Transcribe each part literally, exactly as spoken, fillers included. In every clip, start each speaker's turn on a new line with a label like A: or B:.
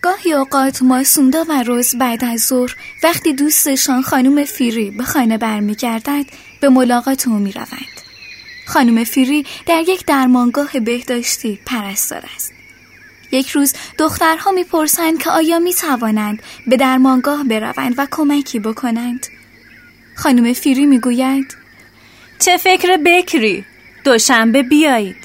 A: گاهی اوقات ماسوندا و روز بعد از ظهر وقتی دوستشان خانم فیری به خانه برمیگردد به ملاقات او میروند. خانم فیری در یک درمانگاه بهداشتی پرستار است. یک روز دخترها میپرسند که آیا میتوانند به درمانگاه بروند و کمکی بکنند. خانم فیری میگوید
B: چه فکر بکری؟ دوشنبه بیایید.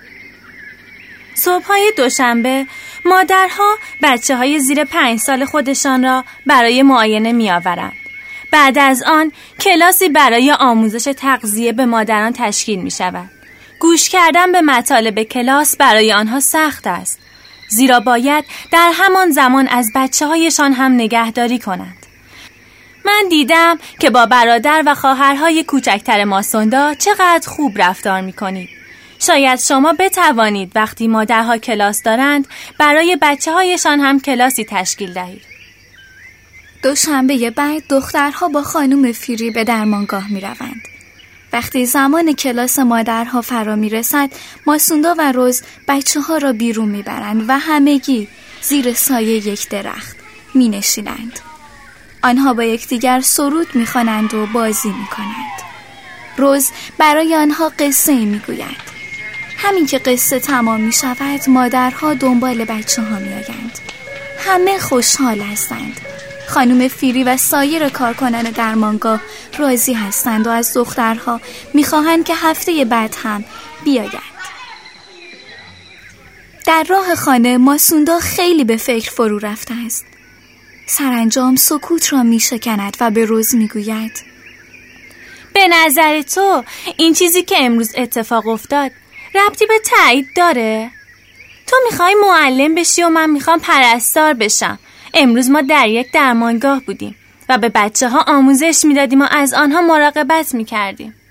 B: صبحهای دوشنبه مادرها بچه های زیر پنج سال خودشان را برای معاینه می آورند. بعد از آن کلاسی برای آموزش تغذیه به مادران تشکیل می شود. گوش کردن به مطالب کلاس برای آنها سخت است، زیرا باید در همان زمان از بچه هایشان هم نگهداری کنند. من دیدم که با برادر و خواهرهای کوچکتر ماسوندا چقدر خوب رفتار می کنید. شاید شما بتوانید وقتی مادرها کلاس دارند برای بچه هایشان هم کلاسی تشکیل دهید.
A: دوشنبه بعد دخترها با خانم فیری به درمانگاه می روند. وقتی زمان کلاس مادرها فرا می رسد، ماسوندا و روز بچه ها را بیرون می برند و همگی زیر سایه یک درخت می نشینند. آنها با یکدیگر سرود می خوانند و بازی می کنند. روز برای آنها قصه می گوید. همین که قصه تمام می شود مادرها دنبال بچه ها می آیند. همه خوشحال هستند. خانم فیری و سایر کارکنان درمانگاه راضی هستند و از دخترها می خواهند که هفته بعد هم بیایند. در راه خانه ماسوندا خیلی به فکر فرو رفته است. سرانجام سکوت را می شکند و به روز می گوید
B: به نظر تو این چیزی که امروز اتفاق افتاد ربطی به تایید داره؟ تو میخوای معلم بشی و من میخوام پرستار بشم. امروز ما در یک درمانگاه بودیم و به بچه ها آموزش میدادیم و از آنها مراقبت میکردیم.